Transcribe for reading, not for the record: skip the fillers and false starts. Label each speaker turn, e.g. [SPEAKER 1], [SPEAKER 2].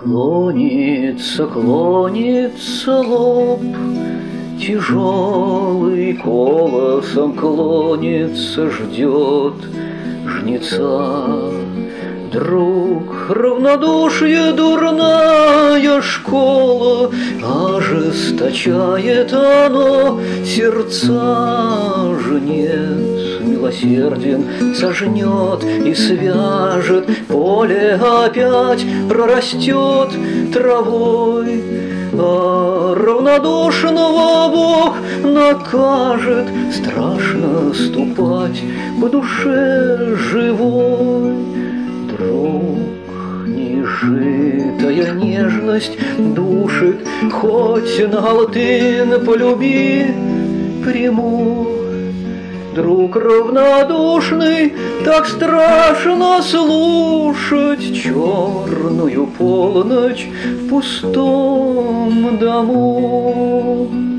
[SPEAKER 1] Клонится, клонится лоб, тяжелый колосом клонится, ждет жнеца. Друг, равнодушие дурная школа, ожесточает оно сердца. Жнец милосерден сожнет и свяжет, поле опять прорастет травой. А равнодушного Бог накажет, страшно ступать по душе живой. Друг, нежитая нежность душит, хоть на алтын полюби прямой. Друг равнодушный, так страшно слушать черную полночь в пустом дому.